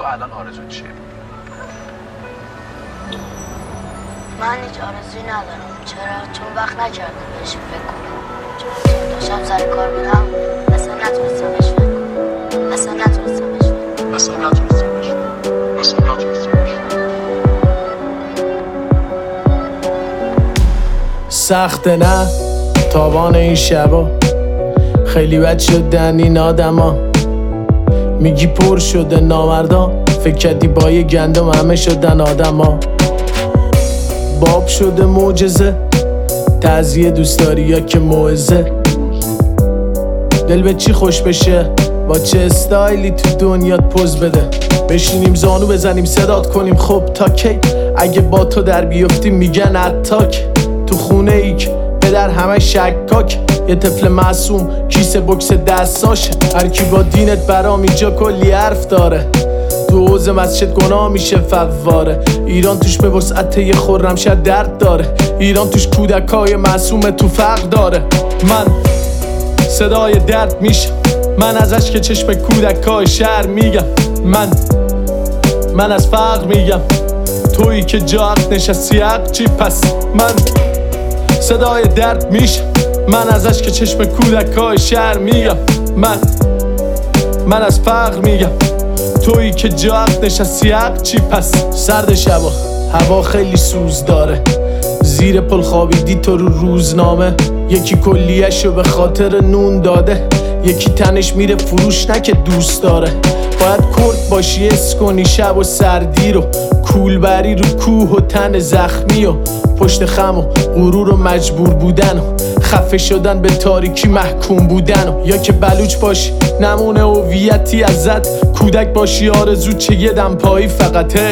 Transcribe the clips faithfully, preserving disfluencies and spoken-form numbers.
الان آرزو چیه؟ من هیچ آرزویی ندارم. چرا؟ چون وقت نکردم بهش فکر کنم. چون داشتم سر کار بودم اصلا نتونستم بهش فکر کنم. اصلا نتونستم بهش فکر کنم. اصلا نتونستم بهش فکر کنم. اصلا نتونستم بهش فکر کنم. سخته نه تابان این شبا، خیلی بد شدن این آدما. میگی پر شده نامردا، فکر کردی با یه گندم همه شدن آدما. باب شده معجزه، تعزیه دوست داری یا که موعظه؟ دل به چی خوش بشه، با چه استایلی تو دنیات پوز بده. بشینیم زانو بزنیم صدات کنیم خب تا کی؟ اگه با تو در بیفتیم میگن اتاک. تو خونه ای که پدر همه شکاک، یه طفل معصوم کیسه بکس دستاشه. هرکی با دینت برام اینجا کلی حرف داره، تو حوض مسجد گناه میشه فواره. ایران توش به وسعت یه خرمشهر درد داره، ایران توش کودکای معصوم تو فقر داره. من صدای درد میشم، من ازش که چشم کودکای شهر میگم. من من از فقر میگم، تویی که جا حق نشستی حق چی پس؟ من صدای درد میشم، من ازش که چشم کودکای شهر میگم. من من از فقر میگم، تویی که جا حق نشستی حق چی پس؟ سرد شبا هوا خیلی سوز داره، زیر پل خوابیدی تو رو روزنامه. یکی کلیه‌شو به خاطر نون داده، یکی تنش میره فروش نه که دوست داره. باید کرد باشی حس کنی شب و سردی رو، کولبری رو کوه و تن زخمی و پشت خم و غرور و مجبور بودن و خفه شدن به تاریکی محکوم بودن و یا که بلوچ باشی نمونه هویتی ازت، کودک باشی آرزو چه یه دم پایی فقط. هی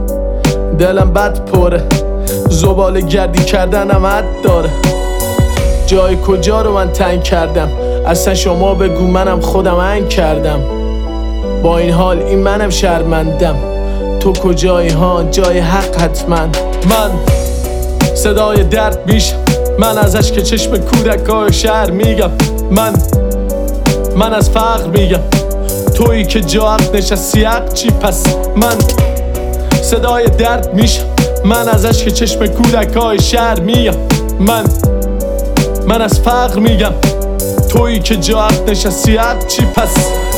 دلم بد پره، زباله گردی کردنم حد داره. جای کجا رو من تنگ کردم؟ اصلا شما بگو منم خودم هنگ کردم. با این حال این منم شرمندم، تو کجایی ها؟ جای حق حتما. من صدای درد میشم، من ازش که چشم کودکای شهر میگم. من من از فقر میگم، تویی که جا حق نشستی حق چی پس؟ من صدای درد میشم، من ازش که چشم کودکای شهر میگم. من من از فقر میگم، تویی که جا حق نشستی حق چی پس؟